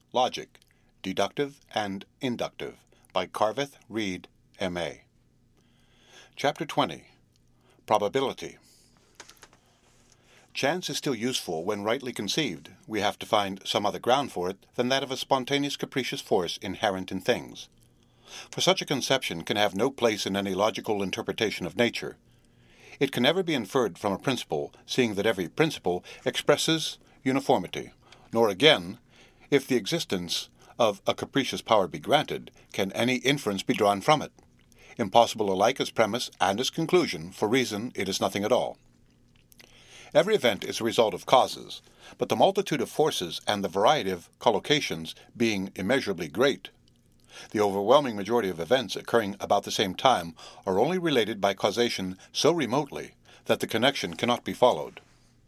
Logic, Deductive and Inductive by Carveth Reed, M.A. Chapter 20. Probability. Chance is still useful when rightly conceived. We have to find some other ground for it than that of a spontaneous capricious force inherent in things. For such a conception can have no place in any logical interpretation of nature. It can never be inferred from a principle, seeing that every principle expresses uniformity, nor again, if the existence of a capricious power be granted, can any inference be drawn from it. Impossible alike as premise and as conclusion, for reason it is nothing at all. Every event is a result of causes, but the multitude of forces and the variety of collocations being immeasurably great, the overwhelming majority of events occurring about the same time are only related by causation so remotely that the connection cannot be followed.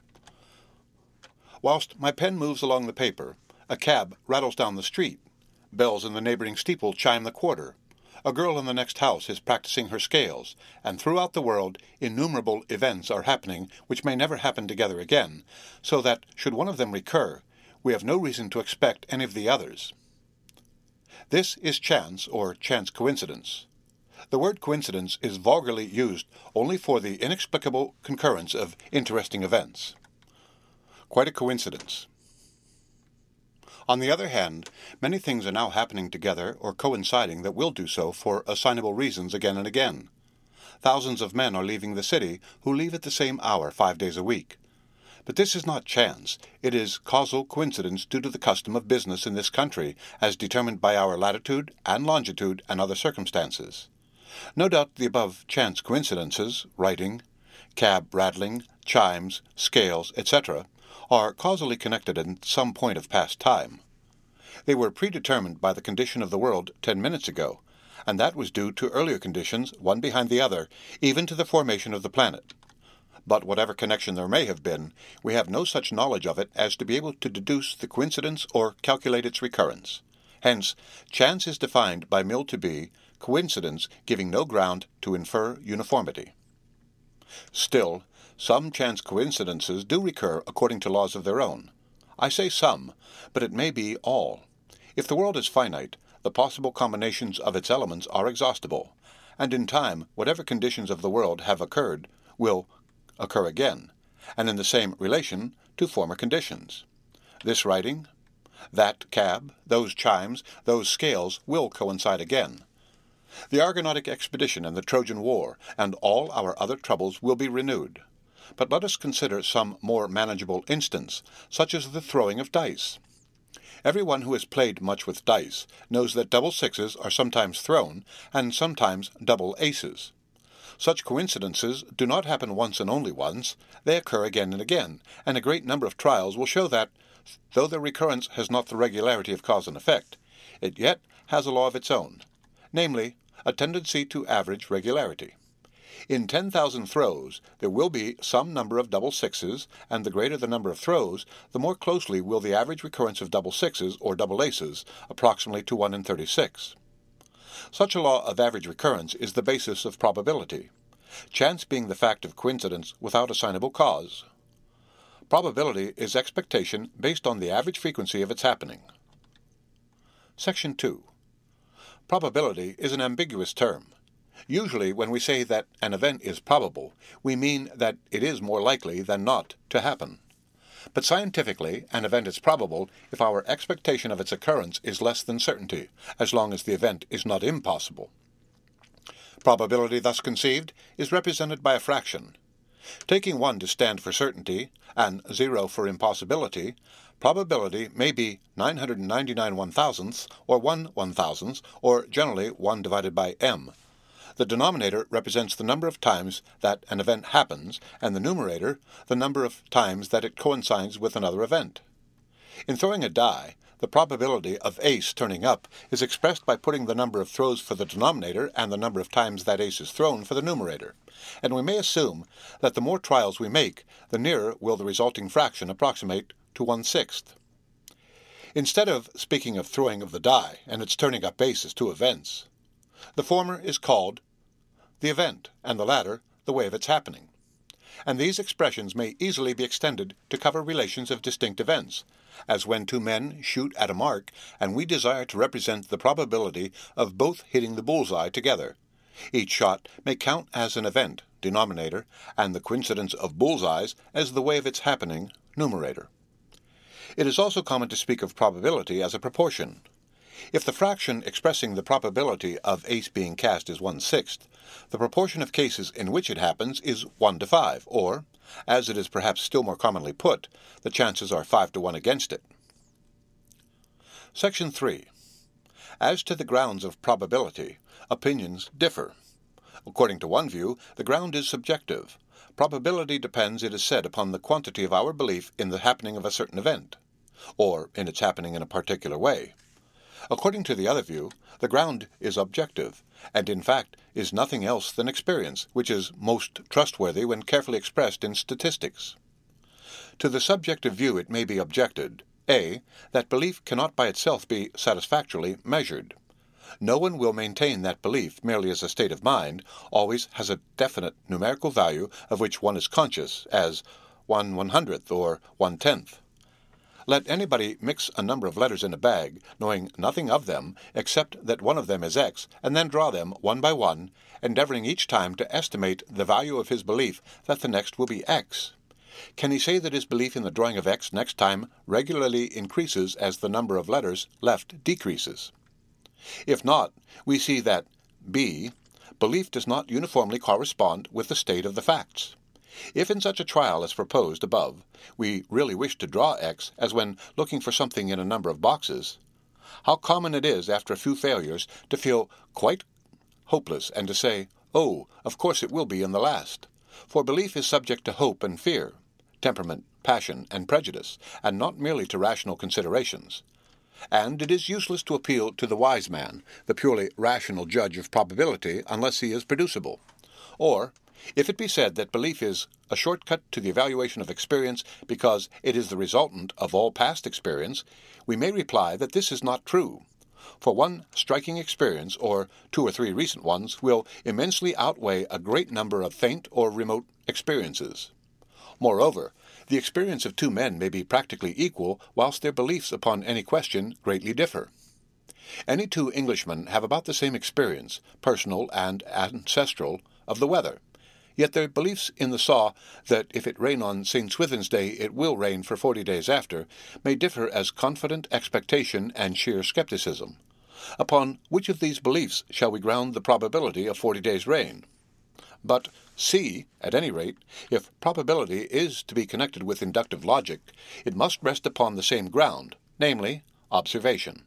Whilst my pen moves along the paper, a cab rattles down the street. Bells in the neighboring steeple chime the quarter. A girl in the next house is practicing her scales, and throughout the world innumerable events are happening which may never happen together again, so that, should one of them recur, we have no reason to expect any of the others. This is chance, or chance coincidence. The word coincidence is vulgarly used only for the inexplicable concurrence of interesting events. Quite a coincidence. On the other hand, many things are now happening together or coinciding that will do so for assignable reasons again and again. Thousands of men are leaving the city who leave at the same hour 5 days a week. But this is not chance, it is causal coincidence due to the custom of business in this country, as determined by our latitude and longitude and other circumstances. No doubt the above chance coincidences, writing, cab rattling, chimes, scales, etc., are causally connected in some point of past time. They were predetermined by the condition of the world 10 minutes ago, and that was due to earlier conditions, one behind the other, even to the formation of the planet. But whatever connection there may have been, we have no such knowledge of it as to be able to deduce the coincidence or calculate its recurrence. Hence, chance is defined by Mill to be coincidence giving no ground to infer uniformity. Still, some chance coincidences do recur according to laws of their own. I say some, but it may be all. If the world is finite, the possible combinations of its elements are exhaustible, and in time whatever conditions of the world have occurred will occur again, and in the same relation to former conditions. This writing, that cab, those chimes, those scales will coincide again. The Argonautic expedition and the Trojan War and all our other troubles will be renewed. But let us consider some more manageable instance, such as the throwing of dice. Everyone who has played much with dice knows that double sixes are sometimes thrown, and sometimes double aces. Such coincidences do not happen once and only once, they occur again and again, and a great number of trials will show that, though their recurrence has not the regularity of cause and effect, it yet has a law of its own, namely, a tendency to average regularity. In 10,000 throws, there will be some number of double sixes, and the greater the number of throws, the more closely will the average recurrence of double sixes or double aces, approximately to 1 in 36. Such a law of average recurrence is the basis of probability, chance being the fact of coincidence without assignable cause. Probability is expectation based on the average frequency of its happening. Section 2. Probability is an ambiguous term. Usually, when we say that an event is probable, we mean that it is more likely than not to happen. But scientifically, an event is probable if our expectation of its occurrence is less than certainty, as long as the event is not impossible. Probability thus conceived is represented by a fraction. Taking 1 to stand for certainty, and 0 for impossibility, probability may be 999 1,000ths, or 1 1,000th, or generally 1 divided by m. The denominator represents the number of times that an event happens, and the numerator the number of times that it coincides with another event. In throwing a die, the probability of ace turning up is expressed by putting the number of throws for the denominator and the number of times that ace is thrown for the numerator, and we may assume that the more trials we make, the nearer will the resulting fraction approximate to 1/6. Instead of speaking of throwing of the die and its turning up ace as two events, the former is called the event, and the latter the way of its happening. and these expressions may easily be extended to cover relations of distinct events, as when two men shoot at a mark and we desire to represent the probability of both hitting the bullseye together. Each shot may count as an event, denominator, and the coincidence of bullseyes as the way of its happening, numerator. It is also common to speak of probability as a proportion. If the fraction expressing the probability of ace being cast is 1/6, the proportion of cases in which it happens is 1 to 5, or, as it is perhaps still more commonly put, the chances are 5 to 1 against it. Section 3. As to the grounds of probability, opinions differ. According to one view, the ground is subjective. Probability depends, it is said, upon the quantity of our belief in the happening of a certain event, or in its happening in a particular way. According to the other view, the ground is objective, and in fact is nothing else than experience, which is most trustworthy when carefully expressed in statistics. To the subjective view it may be objected, a. that belief cannot by itself be satisfactorily measured. No one will maintain that belief, merely as a state of mind, always has a definite numerical value of which one is conscious, as 1/100th or 1/10th. Let anybody mix a number of letters in a bag, knowing nothing of them except that one of them is X, and then draw them one by one, endeavoring each time to estimate the value of his belief that the next will be X. Can he say that his belief in the drawing of X next time regularly increases as the number of letters left decreases? If not, we see that b. belief does not uniformly correspond with the state of the facts. If in such a trial as proposed above, we really wish to draw X, as when looking for something in a number of boxes, how common it is, after a few failures, to feel quite hopeless and to say, "Oh, of course it will be in the last." For belief is subject to hope and fear, temperament, passion, and prejudice, and not merely to rational considerations. And it is useless to appeal to the wise man, the purely rational judge of probability, unless he is producible. Or, if it be said that belief is a shortcut to the evaluation of experience because it is the resultant of all past experience, we may reply that this is not true. For one striking experience, or 2 or 3 recent ones, will immensely outweigh a great number of faint or remote experiences. Moreover, the experience of 2 men may be practically equal, whilst their beliefs upon any question greatly differ. Any 2 Englishmen have about the same experience, personal and ancestral, of the weather, yet their beliefs in the saw that if it rain on St. Swithin's Day it will rain for 40 days after may differ as confident expectation and sheer skepticism. Upon which of these beliefs shall we ground the probability of 40 days' rain? But c. at any rate, if probability is to be connected with inductive logic, it must rest upon the same ground, namely, observation.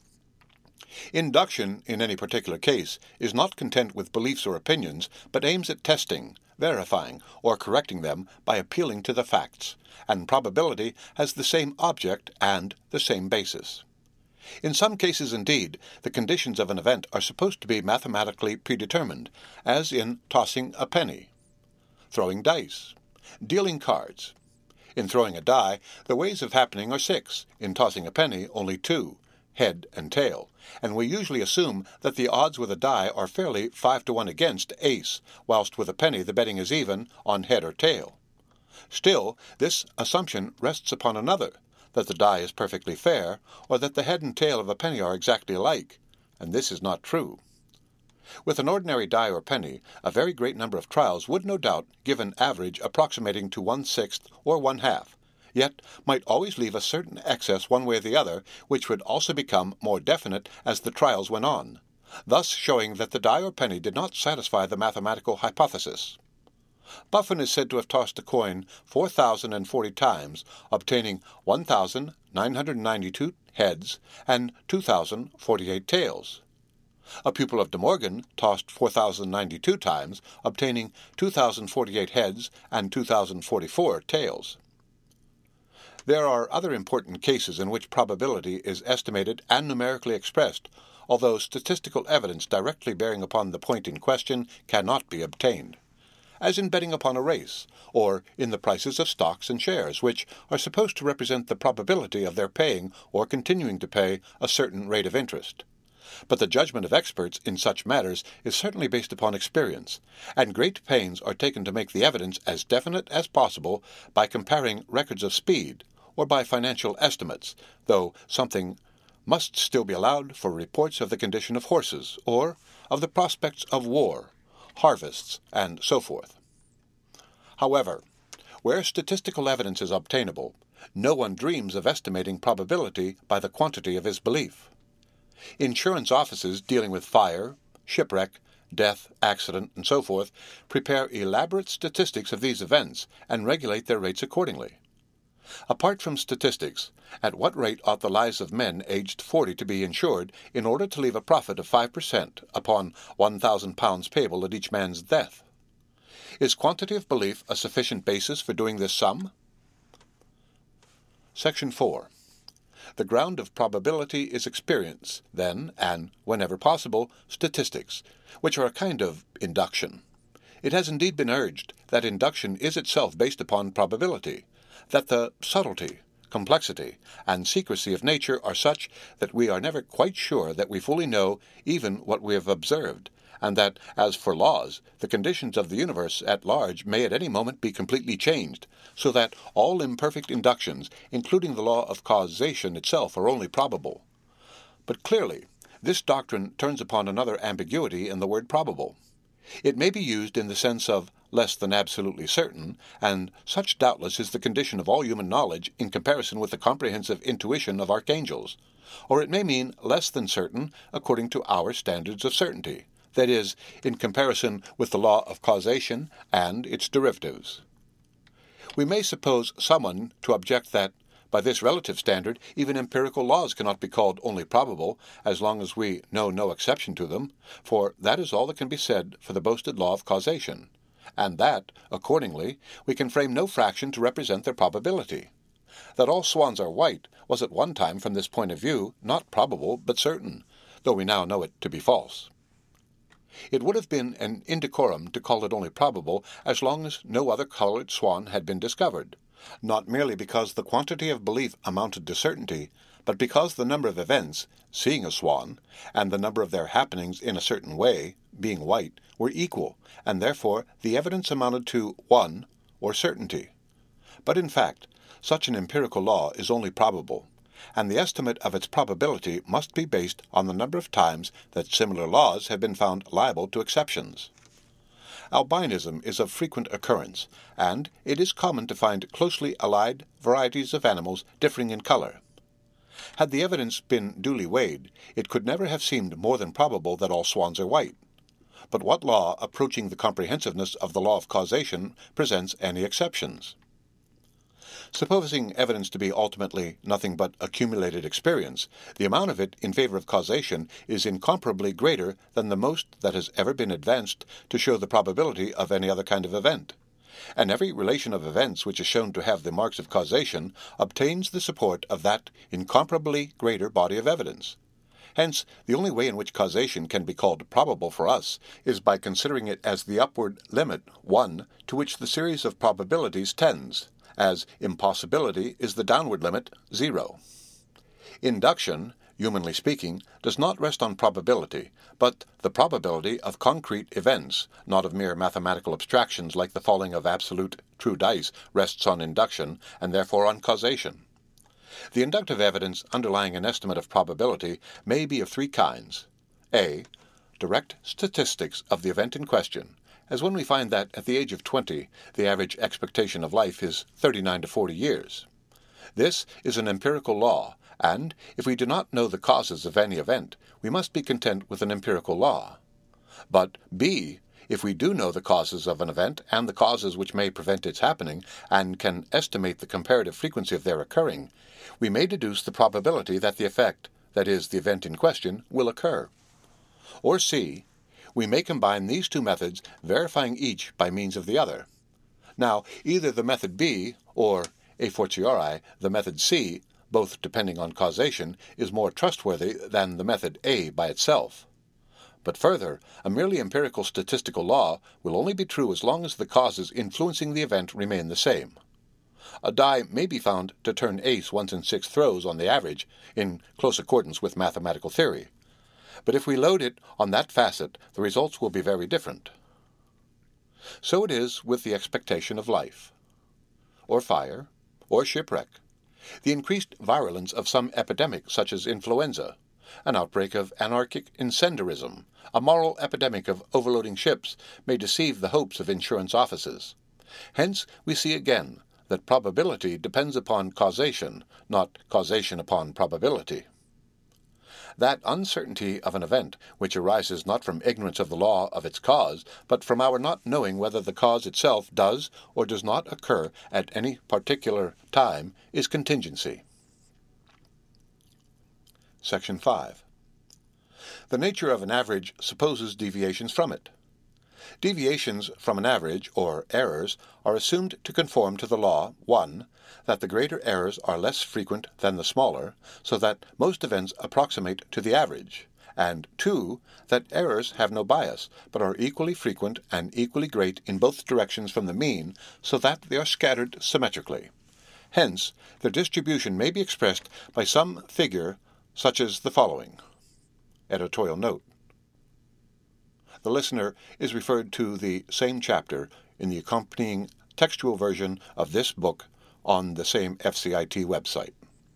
Induction, in any particular case, is not content with beliefs or opinions, but aims at testing, verifying, or correcting them by appealing to the facts, and probability has the same object and the same basis. In some cases, indeed, the conditions of an event are supposed to be mathematically predetermined, as in tossing a penny, throwing dice, dealing cards. In throwing a die, the ways of happening are 6, in tossing a penny only 2, head and tail, and we usually assume that the odds with a die are fairly 5 to 1 against ace, whilst with a penny the betting is even on head or tail. Still, this assumption rests upon another, that the die is perfectly fair, or that the head and tail of a penny are exactly alike, and this is not true. With an ordinary die or penny, a very great number of trials would no doubt give an average approximating to 1/6 or 1/2, yet might always leave a certain excess one way or the other, which would also become more definite as the trials went on, thus showing that the die or penny did not satisfy the mathematical hypothesis. Buffon is said to have tossed a coin 4,040 times, obtaining 1,992 heads and 2,048 tails. A pupil of De Morgan tossed 4,092 times, obtaining 2,048 heads and 2,044 tails. There are other important cases in which probability is estimated and numerically expressed, although statistical evidence directly bearing upon the point in question cannot be obtained, as in betting upon a race, or in the prices of stocks and shares, which are supposed to represent the probability of their paying or continuing to pay a certain rate of interest. But the judgment of experts in such matters is certainly based upon experience, and great pains are taken to make the evidence as definite as possible by comparing records of speed, or by financial estimates, though something must still be allowed for reports of the condition of horses, or of the prospects of war, harvests, and so forth. However, where statistical evidence is obtainable, no one dreams of estimating probability by the quantity of his belief. Insurance offices dealing with fire, shipwreck, death, accident, and so forth prepare elaborate statistics of these events and regulate their rates accordingly. Apart from statistics, at what rate ought the lives of men aged 40 to be insured in order to leave a profit of 5% upon £1,000 payable at each man's death? Is quantity of belief a sufficient basis for doing this sum? Section 4. The ground of probability is experience, then, and, whenever possible, statistics, which are a kind of induction. It has indeed been urged that induction is itself based upon probability, that the subtlety, complexity, and secrecy of nature are such that we are never quite sure that we fully know even what we have observed, and that, as for laws, the conditions of the universe at large may at any moment be completely changed, so that all imperfect inductions, including the law of causation itself, are only probable. But clearly, this doctrine turns upon another ambiguity in the word probable. It may be used in the sense of less than absolutely certain, and such doubtless is the condition of all human knowledge in comparison with the comprehensive intuition of archangels, or it may mean less than certain according to our standards of certainty, that is, in comparison with the law of causation and its derivatives. We may suppose someone to object that, by this relative standard, even empirical laws cannot be called only probable, as long as we know no exception to them, for that is all that can be said for the boasted law of causation, and that, accordingly, we can frame no fraction to represent their probability. That all swans are white was at one time, from this point of view, not probable but certain, though we now know it to be false. It would have been an indecorum to call it only probable as long as no other colored swan had been discovered, not merely because the quantity of belief amounted to certainty, but because the number of events, seeing a swan, and the number of their happenings in a certain way, being white, were equal, and therefore the evidence amounted to one, or certainty. But in fact, such an empirical law is only probable, and the estimate of its probability must be based on the number of times that similar laws have been found liable to exceptions. Albinism is of frequent occurrence, and it is common to find closely allied varieties of animals differing in color. Had the evidence been duly weighed, it could never have seemed more than probable that all swans are white. But what law approaching the comprehensiveness of the law of causation presents any exceptions? Supposing evidence to be ultimately nothing but accumulated experience, the amount of it in favor of causation is incomparably greater than the most that has ever been advanced to show the probability of any other kind of event. And every relation of events which is shown to have the marks of causation obtains the support of that incomparably greater body of evidence. Hence, the only way in which causation can be called probable for us is by considering it as the upward limit, 1, to which the series of probabilities tends, as impossibility is the downward limit, 0. Induction, humanly speaking, does not rest on probability, but the probability of concrete events, not of mere mathematical abstractions like the falling of absolute true dice, rests on induction, and therefore on causation. The inductive evidence underlying an estimate of probability may be of three kinds. A. Direct statistics of the event in question, as when we find that, at the age of 20, the average expectation of life is 39 to 40 years. This is an empirical law, and, if we do not know the causes of any event, we must be content with an empirical law. But B. If we do know the causes of an event and the causes which may prevent its happening, and can estimate the comparative frequency of their occurring, we may deduce the probability that the effect, that is, the event in question, will occur. Or C. We may combine these two methods, verifying each by means of the other. Now, either the method B, or, a fortiori, the method C, both depending on causation, is more trustworthy than the method A by itself. But further, a merely empirical statistical law will only be true as long as the causes influencing the event remain the same. A die may be found to turn ace once in 6 throws on the average, in close accordance with mathematical theory. But if we load it on that facet, the results will be very different. So it is with the expectation of life, or fire, or shipwreck, the increased virulence of some epidemic such as influenza, an outbreak of anarchic incendiarism, a moral epidemic of overloading ships may deceive the hopes of insurance offices. Hence we see again that probability depends upon causation, not causation upon probability. That uncertainty of an event which arises not from ignorance of the law of its cause, but from our not knowing whether the cause itself does or does not occur at any particular time, is contingency. Section 5. The nature of an average supposes deviations from it. Deviations from an average, or errors, are assumed to conform to the law, 1. That the greater errors are less frequent than the smaller, so that most events approximate to the average, and 2. That errors have no bias, but are equally frequent and equally great in both directions from the mean, so that they are scattered symmetrically. Hence, their distribution may be expressed by some figure such as the following. Editorial note. The listener is referred to the same chapter in the accompanying textual version of this book on the same FCIT website.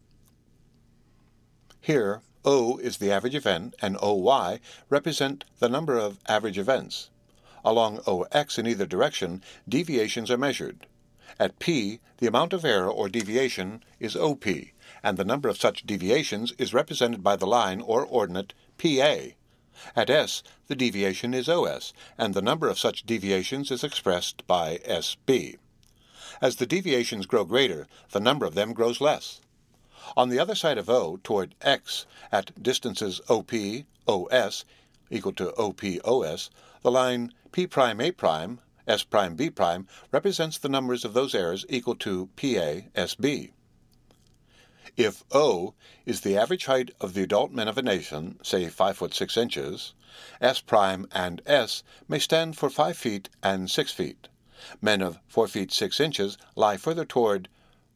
Here, O is the average event and OY represent the number of average events. Along OX in either direction, deviations are measured. At P, the amount of error or deviation is OP, and the number of such deviations is represented by the line or ordinate PA. At S, the deviation is OS, and the number of such deviations is expressed by SB. As the deviations grow greater, the number of them grows less. On the other side of O, toward X, at distances OP, OS, equal to OP, OS, the line P'A', S'B' represents the numbers of those errors equal to PA, SB. If O is the average height of the adult men of a nation, say 5 foot 6 inches, S' and S may stand for 5 feet and 6 feet. Men of 4 feet 6 inches lie further toward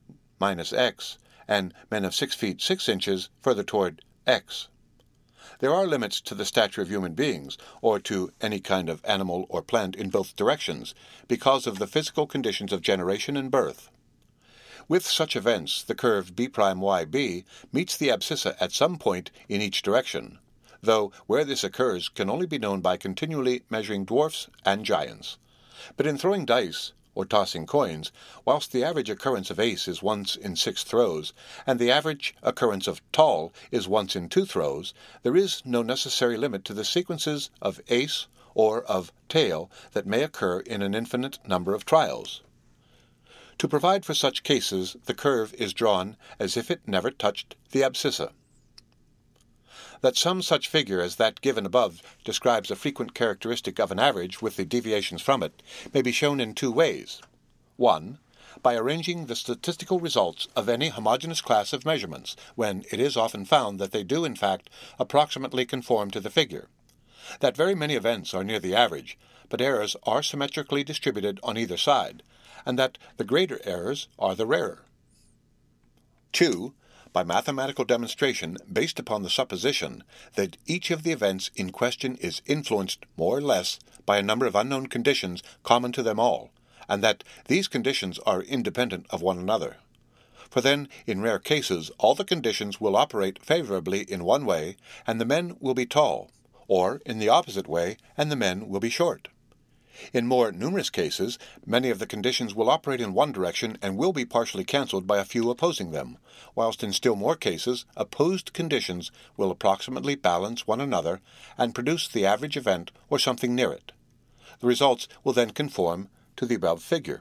-X, and men of 6 feet 6 inches further toward X. There are limits to the stature of human beings, or to any kind of animal or plant in both directions, because of the physical conditions of generation and birth. With such events, the curve B'YB meets the abscissa at some point in each direction, though where this occurs can only be known by continually measuring dwarfs and giants. But in throwing dice, or tossing coins, whilst the average occurrence of ace is once in 6 throws, and the average occurrence of tall is once in 2 throws, there is no necessary limit to the sequences of ace or of tail that may occur in an infinite number of trials. To provide for such cases, the curve is drawn as if it never touched the abscissa. That some such figure as that given above describes a frequent characteristic of an average with the deviations from it may be shown in 2 ways. 1. By arranging the statistical results of any homogeneous class of measurements, when it is often found that they do in fact approximately conform to the figure. That very many events are near the average, but errors are symmetrically distributed on either side, and that the greater errors are the rarer. 2. By mathematical demonstration based upon the supposition that each of the events in question is influenced more or less by a number of unknown conditions common to them all, and that these conditions are independent of one another. For then, in rare cases, all the conditions will operate favorably in one way, and the men will be tall, or in the opposite way, and the men will be short. In more numerous cases, many of the conditions will operate in one direction and will be partially cancelled by a few opposing them, whilst in still more cases, opposed conditions will approximately balance one another and produce the average event or something near it. The results will then conform to the above figure.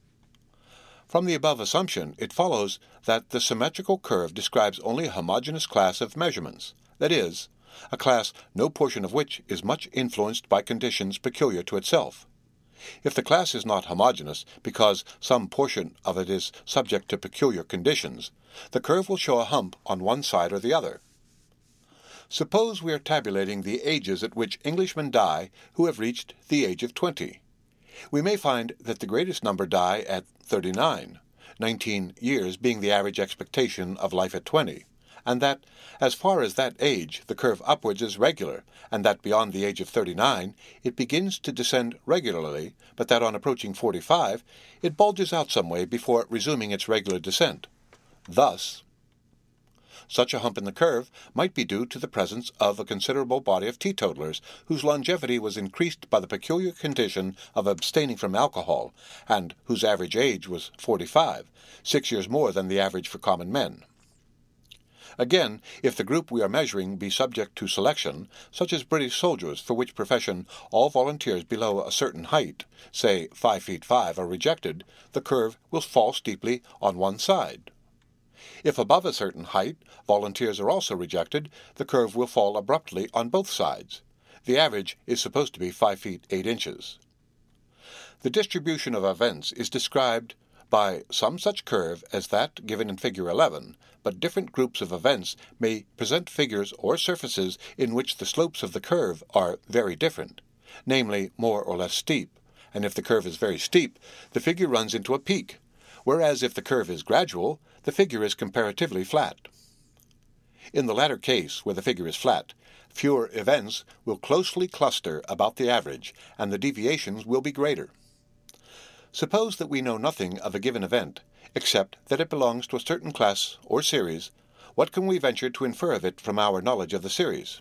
From the above assumption, it follows that the symmetrical curve describes only a homogeneous class of measurements, that is, a class no portion of which is much influenced by conditions peculiar to itself. If the class is not homogeneous because some portion of it is subject to peculiar conditions, the curve will show a hump on one side or the other. Suppose we are tabulating the ages at which Englishmen die who have reached the age of 20. We may find that the greatest number die at 39, 19 years being the average expectation of life at 20, and that, as far as that age, the curve upwards is regular, and that beyond the age of 39, it begins to descend regularly, but that on approaching 45, it bulges out some way before resuming its regular descent. Thus, such a hump in the curve might be due to the presence of a considerable body of teetotalers whose longevity was increased by the peculiar condition of abstaining from alcohol, and whose average age was 45, 6 years more than the average for common men. Again, if the group we are measuring be subject to selection, such as British soldiers, for which profession all volunteers below a certain height, say 5 feet 5, are rejected, the curve will fall steeply on one side. If above a certain height volunteers are also rejected, the curve will fall abruptly on both sides. The average is supposed to be 5 feet 8 inches. The distribution of events is described by some such curve as that given in Figure 11, but different groups of events may present figures or surfaces in which the slopes of the curve are very different, namely more or less steep, and if the curve is very steep, the figure runs into a peak, whereas if the curve is gradual, the figure is comparatively flat. In the latter case, where the figure is flat, fewer events will closely cluster about the average, and the deviations will be greater. Suppose that we know nothing of a given event, except that it belongs to a certain class or series. What can we venture to infer of it from our knowledge of the series?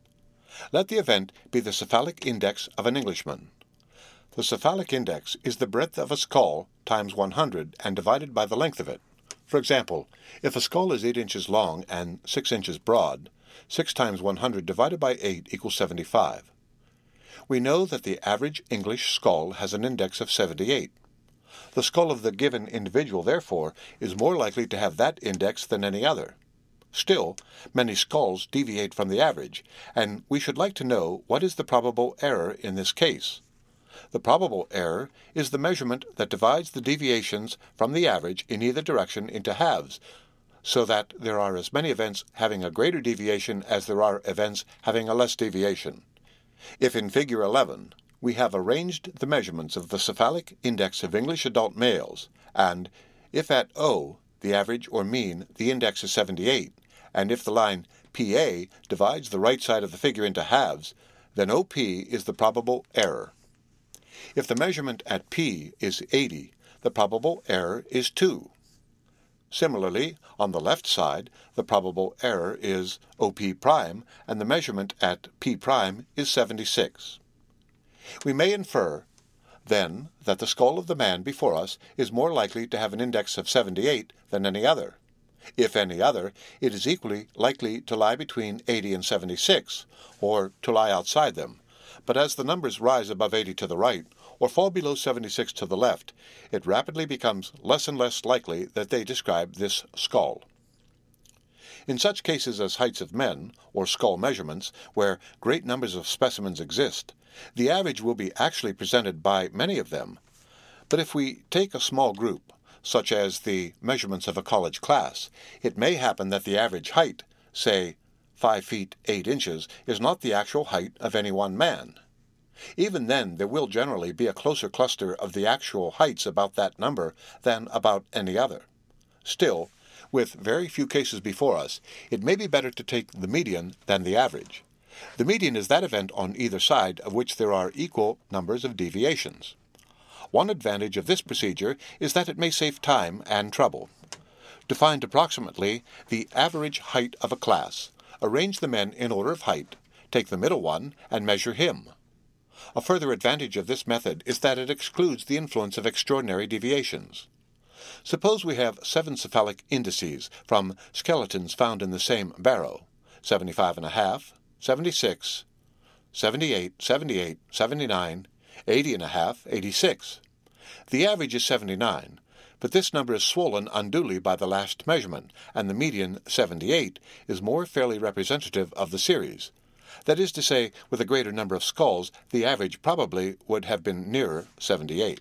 Let the event be the cephalic index of an Englishman. The cephalic index is the breadth of a skull times 100 and divided by the length of it. For example, if a skull is 8 inches long and 6 inches broad, 6 times 100 divided by 8 equals 75. We know that the average English skull has an index of 78. The skull of the given individual, therefore, is more likely to have that index than any other. Still, many skulls deviate from the average, and we should like to know what is the probable error in this case. The probable error is the measurement that divides the deviations from the average in either direction into halves, so that there are as many events having a greater deviation as there are events having a less deviation. If in Figure 11 we have arranged the measurements of the cephalic index of English adult males, and if at O, the average or mean, the index is 78, and if the line PA divides the right side of the figure into halves, then OP is the probable error. If the measurement at P is 80, the probable error is 2. Similarly, on the left side, the probable error is OP prime, and the measurement at P prime is 76. We may infer, then, that the skull of the man before us is more likely to have an index of 78 than any other. If any other, it is equally likely to lie between 80 and 76, or to lie outside them. But as the numbers rise above 80 to the right, or fall below 76 to the left, it rapidly becomes less and less likely that they describe this skull. In such cases as heights of men, or skull measurements, where great numbers of specimens exist, the average will be actually presented by many of them. But if we take a small group, such as the measurements of a college class, it may happen that the average height, say 5 feet 8 inches, is not the actual height of any one man. Even then, there will generally be a closer cluster of the actual heights about that number than about any other. Still, with very few cases before us, it may be better to take the median than the average. The median is that event on either side of which there are equal numbers of deviations. One advantage of this procedure is that it may save time and trouble. To find approximately the average height of a class, arrange the men in order of height, take the middle one, and measure him. A further advantage of this method is that it excludes the influence of extraordinary deviations. Suppose we have 7 cephalic indices from skeletons found in the same barrow, 75.5, 76, 78, 78, 79, 80.5, 86. The average is 79, but this number is swollen unduly by the last measurement, and the median, 78, is more fairly representative of the series. That is to say, with a greater number of skulls, the average probably would have been nearer 78.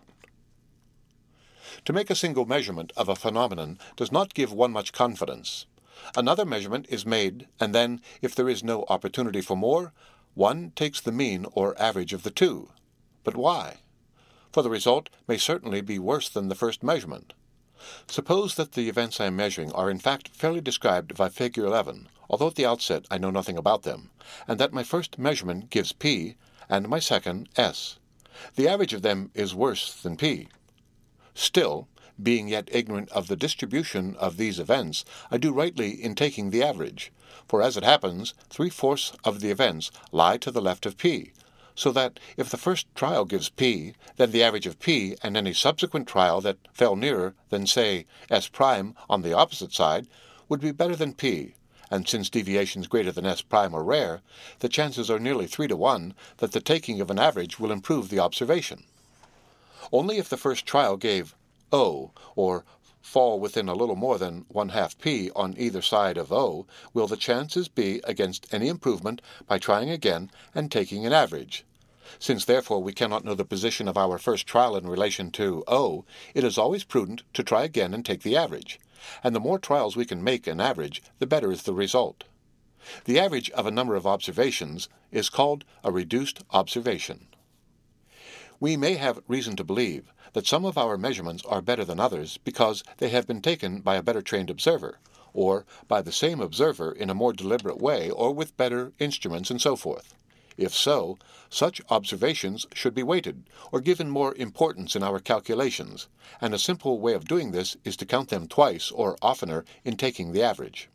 To make a single measurement of a phenomenon does not give one much confidence. Another measurement is made, and then, if there is no opportunity for more, one takes the mean or average of the two. But why? For the result may certainly be worse than the first measurement. Suppose that the events I am measuring are in fact fairly described by figure 11, although at the outset I know nothing about them, and that my first measurement gives P, and my second S. The average of them is worse than P. Still, being yet ignorant of the distribution of these events, I do rightly in taking the average, for as it happens, 3/4 of the events lie to the left of P, so that if the first trial gives P, then the average of P and any subsequent trial that fell nearer than, say, S' on the opposite side would be better than P, and since deviations greater than S' are rare, the chances are nearly 3 to 1 that the taking of an average will improve the observation. Only if the first trial gave O, or fall within a little more than 1/2 P on either side of O, will the chances be against any improvement by trying again and taking an average. Since therefore we cannot know the position of our first trial in relation to O, it is always prudent to try again and take the average, and the more trials we can make an average, the better is the result. The average of a number of observations is called a reduced observation. We may have reason to believe that some of our measurements are better than others because they have been taken by a better trained observer, or by the same observer in a more deliberate way or with better instruments and so forth. If so, such observations should be weighted or given more importance in our calculations, and a simple way of doing this is to count them twice or oftener in taking the average.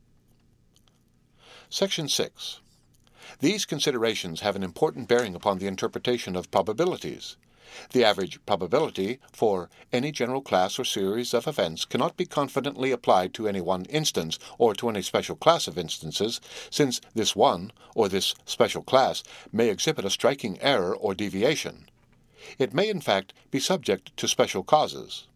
Section 6. These considerations have an important bearing upon the interpretation of probabilities. The average probability for any general class or series of events cannot be confidently applied to any one instance or to any special class of instances, since this one, or this special class, may exhibit a striking error or deviation. It may in fact be subject to special causes.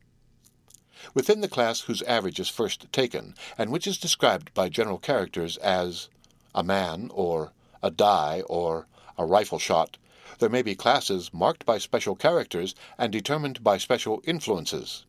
Within the class whose average is first taken, and which is described by general characters as a man, or a die, or a rifle shot, there may be classes marked by special characters and determined by special influences.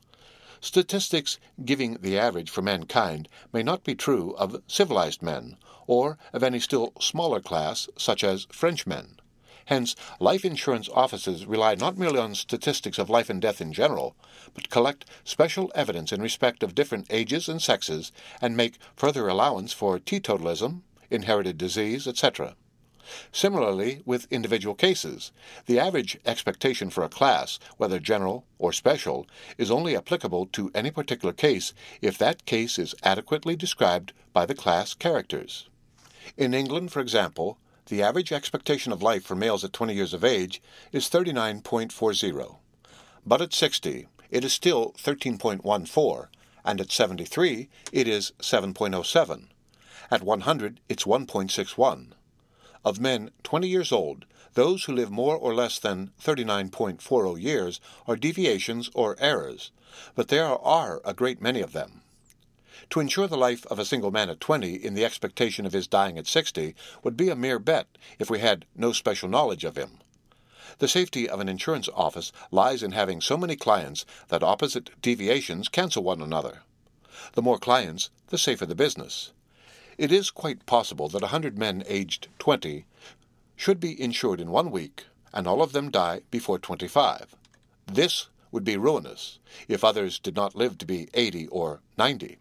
Statistics giving the average for mankind may not be true of civilized men, or of any still smaller class, such as Frenchmen. Hence, life insurance offices rely not merely on statistics of life and death in general, but collect special evidence in respect of different ages and sexes, and make further allowance for teetotalism, inherited disease, etc. Similarly, with individual cases, the average expectation for a class, whether general or special, is only applicable to any particular case if that case is adequately described by the class characters. In England, for example, the average expectation of life for males at 20 years of age is 39.40, but at 60 it is still 13.14, and at 73 it is 7.07. At 100 it's 1.61. Of men 20 years old, those who live more or less than 39.40 years are deviations or errors, but there are a great many of them. To insure the life of a single man at 20 in the expectation of his dying at 60 would be a mere bet if we had no special knowledge of him. The safety of an insurance office lies in having so many clients that opposite deviations cancel one another. The more clients, the safer the business. It is quite possible that 100 men aged 20 should be insured in 1 week, and all of them die before 25. This would be ruinous if others did not live to be 80 or 90.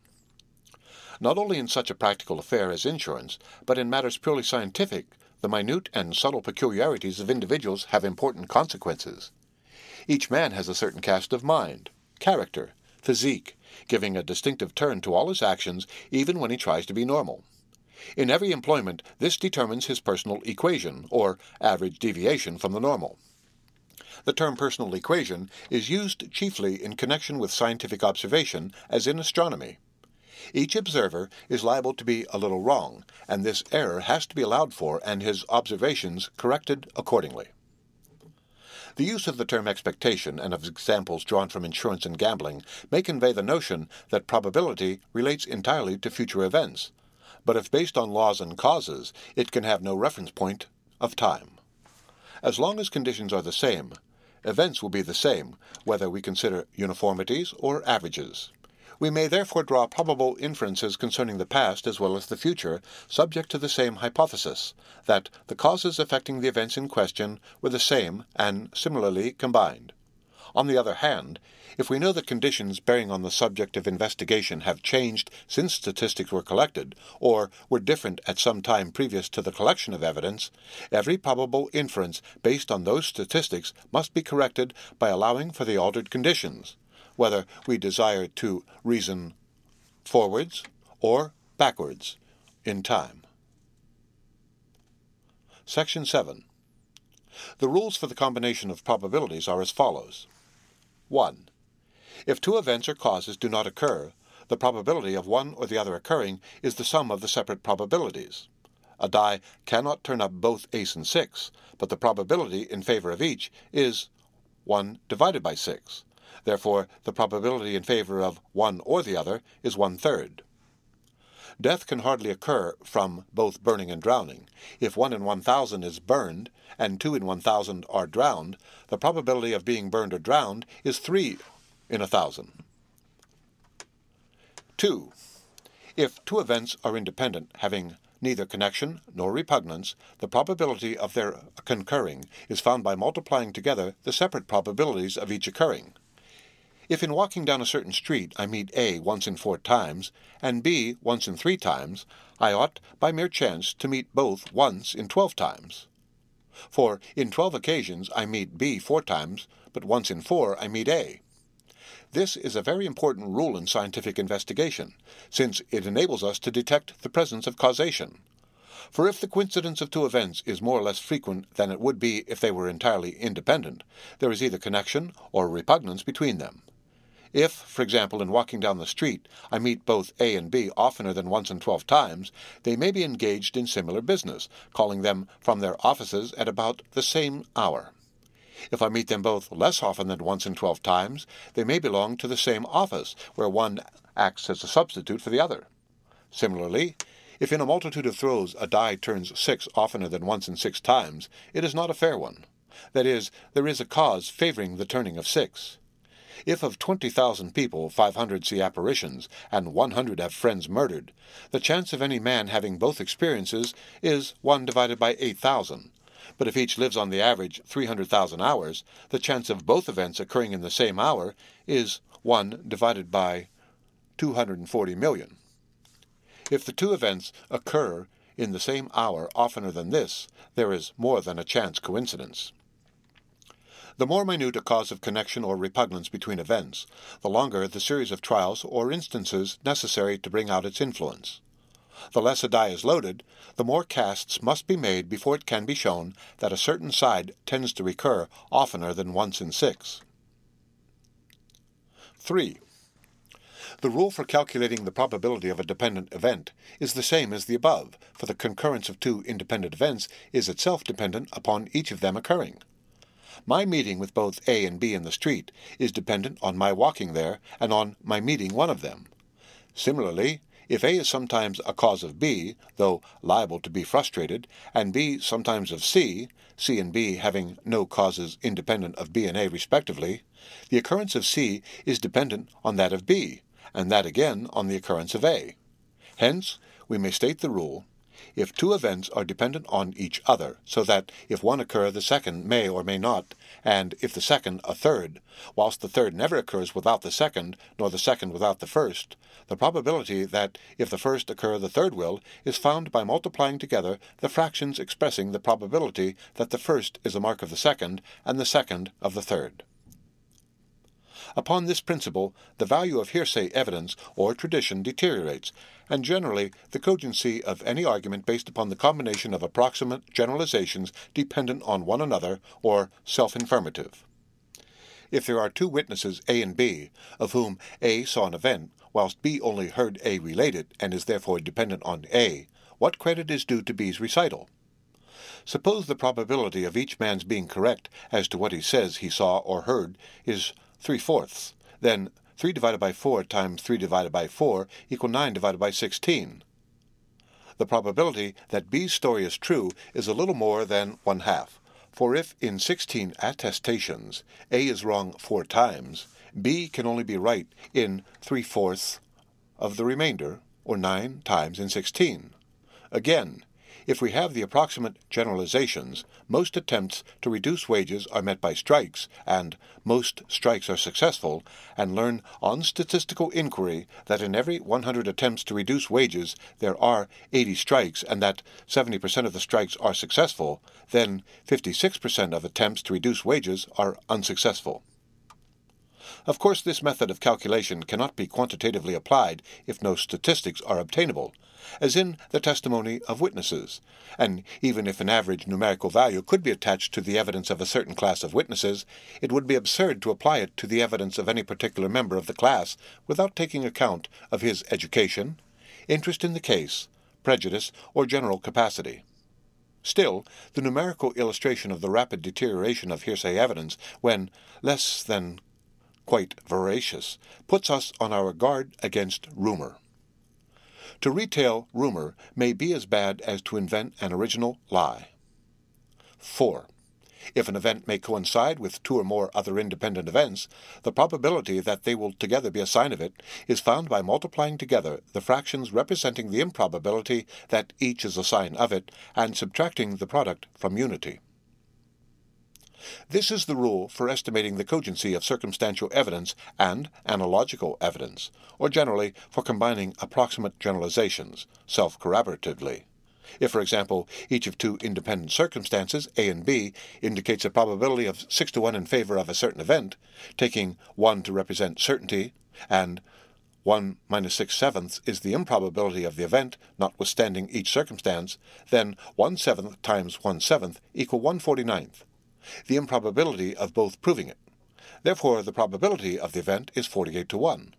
Not only in such a practical affair as insurance, but in matters purely scientific, the minute and subtle peculiarities of individuals have important consequences. Each man has a certain cast of mind, character, physique, giving a distinctive turn to all his actions even when he tries to be normal. In every employment, this determines his personal equation, or average deviation from the normal. The term personal equation is used chiefly in connection with scientific observation, as in astronomy. Each observer is liable to be a little wrong, and this error has to be allowed for and his observations corrected accordingly. The use of the term expectation and of examples drawn from insurance and gambling may convey the notion that probability relates entirely to future events, but if based on laws and causes, it can have no reference point of time. As long as conditions are the same, events will be the same, whether we consider uniformities or averages. We may therefore draw probable inferences concerning the past as well as the future, subject to the same hypothesis, that the causes affecting the events in question were the same and similarly combined. On the other hand, if we know that conditions bearing on the subject of investigation have changed since statistics were collected, or were different at some time previous to the collection of evidence, every probable inference based on those statistics must be corrected by allowing for the altered conditions, whether we desire to reason forwards or backwards in time. Section 7. The rules for the combination of probabilities are as follows. 1. If two events or causes do not occur, the probability of one or the other occurring is the sum of the separate probabilities. A die cannot turn up both ace and 6, but the probability in favor of each is 1 divided by 6. Therefore, the probability in favor of one or the other is 1/3. Death can hardly occur from both burning and drowning. If 1 in 1,000 is burned, and 2 in 1,000 are drowned, the probability of being burned or drowned is 3 in 1,000. 2. If two events are independent, having neither connection nor repugnance, the probability of their concurring is found by multiplying together the separate probabilities of each occurring. If in walking down a certain street I meet A once in 4 times, and B once in 3 times, I ought, by mere chance, to meet both once in 12 times. For in 12 occasions I meet B 4 times, but once in 4 I meet A. This is a very important rule in scientific investigation, since it enables us to detect the presence of causation. For if the coincidence of two events is more or less frequent than it would be if they were entirely independent, there is either connection or repugnance between them. If, for example, in walking down the street, I meet both A and B oftener than once in 12 times, they may be engaged in similar business, calling them from their offices at about the same hour. If I meet them both less often than once in 12 times, they may belong to the same office, where one acts as a substitute for the other. Similarly, if in a multitude of throws a die turns 6 oftener than once in 6 times, it is not a fair one. That is, there is a cause favoring the turning of 6. If of 20,000 people 500 see apparitions, and 100 have friends murdered, the chance of any man having both experiences is 1 divided by 8,000. But if each lives on the average 300,000 hours, the chance of both events occurring in the same hour is 1 divided by 240 million. If the two events occur in the same hour oftener than this, there is more than a chance coincidence. The more minute a cause of connection or repugnance between events, the longer the series of trials or instances necessary to bring out its influence. The less a die is loaded, the more casts must be made before it can be shown that a certain side tends to recur oftener than once in 6. 3. The rule for calculating the probability of a dependent event is the same as the above, for the concurrence of two independent events is itself dependent upon each of them occurring. My meeting with both A and B in the street is dependent on my walking there and on my meeting one of them. Similarly, if A is sometimes a cause of B, though liable to be frustrated, and B sometimes of C, C and B having no causes independent of B and A respectively, the occurrence of C is dependent on that of B, and that again on the occurrence of A. Hence, we may state the rule, if two events are dependent on each other, so that if one occur the second may or may not, and if the second a third, whilst the third never occurs without the second, nor the second without the first, the probability that if the first occur the third will is found by multiplying together the fractions expressing the probability that the first is a mark of the second, and the second of the third. Upon this principle, the value of hearsay evidence or tradition deteriorates, and generally the cogency of any argument based upon the combination of approximate generalizations dependent on one another or self-informative. If there are two witnesses A and B, of whom A saw an event, whilst B only heard A relate it and is therefore dependent on A, what credit is due to B's recital? Suppose the probability of each man's being correct as to what he says he saw or heard is 3/4, then 3 divided by 4 times 3 divided by 4 equal 9 divided by 16. The probability that B's story is true is a little more than 1/2, for if in 16 attestations A is wrong 4 times, B can only be right in 3/4 of the remainder, or 9 times in 16. Again, If we have the approximate generalizations, most attempts to reduce wages are met by strikes, and most strikes are successful, and learn on statistical inquiry that in every 100 attempts to reduce wages there are 80 strikes, and that 70% of the strikes are successful, then 56% of attempts to reduce wages are unsuccessful. Of course, this method of calculation cannot be quantitatively applied if no statistics are obtainable, as in the testimony of witnesses, and even if an average numerical value could be attached to the evidence of a certain class of witnesses, it would be absurd to apply it to the evidence of any particular member of the class without taking account of his education, interest in the case, prejudice, or general capacity. Still, the numerical illustration of the rapid deterioration of hearsay evidence, when less than quite veracious, puts us on our guard against rumor. To retail rumor may be as bad as to invent an original lie. 4. If an event may coincide with two or more other independent events, the probability that they will together be a sign of it is found by multiplying together the fractions representing the improbability that each is a sign of it, and subtracting the product from unity. This is the rule for estimating the cogency of circumstantial evidence and analogical evidence, or generally for combining approximate generalizations, self-corroboratively. If, for example, each of two independent circumstances, A and B, indicates a probability of 6 to 1 in favor of a certain event, taking 1 to represent certainty, and 1 minus 6/7 is the improbability of the event, notwithstanding each circumstance, then 1/7 times 1/7 equal 1/49th. The improbability of both proving it. Therefore, the probability of the event is 48 to 1.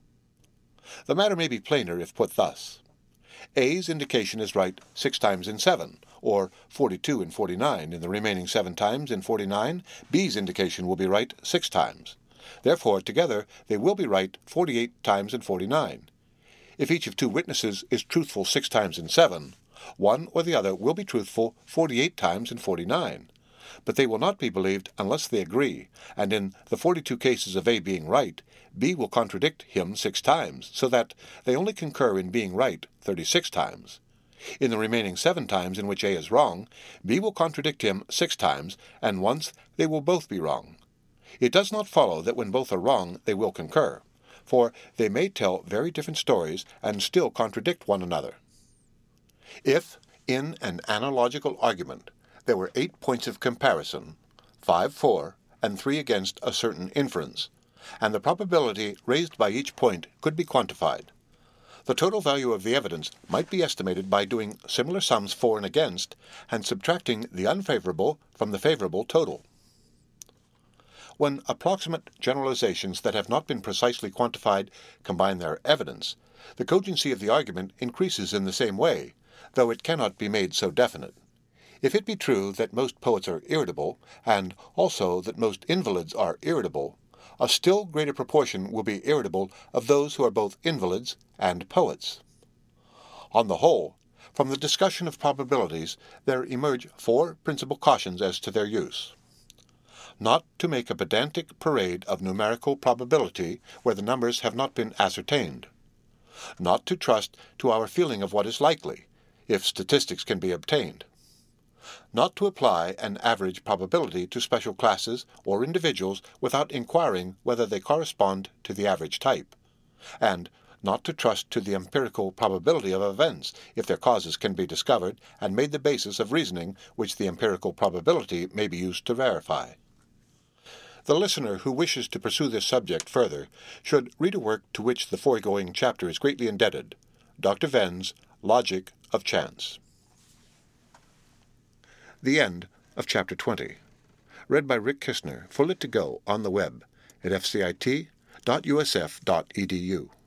The matter may be plainer if put thus. A's indication is right 6 times in 7, or 42 in 49. In the remaining 7 times in 49, B's indication will be right 6 times. Therefore, together, they will be right 48 times in 49. If each of two witnesses is truthful 6 times in 7, one or the other will be truthful 48 times in 49. But they will not be believed unless they agree, and in the 42 cases of A being right, B will contradict him 6 times, so that they only concur in being right 36 times. In the remaining 7 times in which A is wrong, B will contradict him 6 times, and once they will both be wrong. It does not follow that when both are wrong they will concur, for they may tell very different stories and still contradict one another. If, in an analogical argument, there were 8 points of comparison, 5 for, and 3 against a certain inference, and the probability raised by each point could be quantified. The total value of the evidence might be estimated by doing similar sums for and against, and subtracting the unfavorable from the favorable total. When approximate generalizations that have not been precisely quantified combine their evidence, the cogency of the argument increases in the same way, though it cannot be made so definite. If it be true that most poets are irritable, and also that most invalids are irritable, a still greater proportion will be irritable of those who are both invalids and poets. On the whole, from the discussion of probabilities, there emerge 4 principal cautions as to their use. Not to make a pedantic parade of numerical probability where the numbers have not been ascertained. Not to trust to our feeling of what is likely, if statistics can be obtained. Not to apply an average probability to special classes or individuals without inquiring whether they correspond to the average type, and not to trust to the empirical probability of events if their causes can be discovered and made the basis of reasoning which the empirical probability may be used to verify. The listener who wishes to pursue this subject further should read a work to which the foregoing chapter is greatly indebted, Dr. Venn's Logic of Chance. The end of Chapter 20. Read by Rick Kistner, full to go on the web at fcit.usf.edu.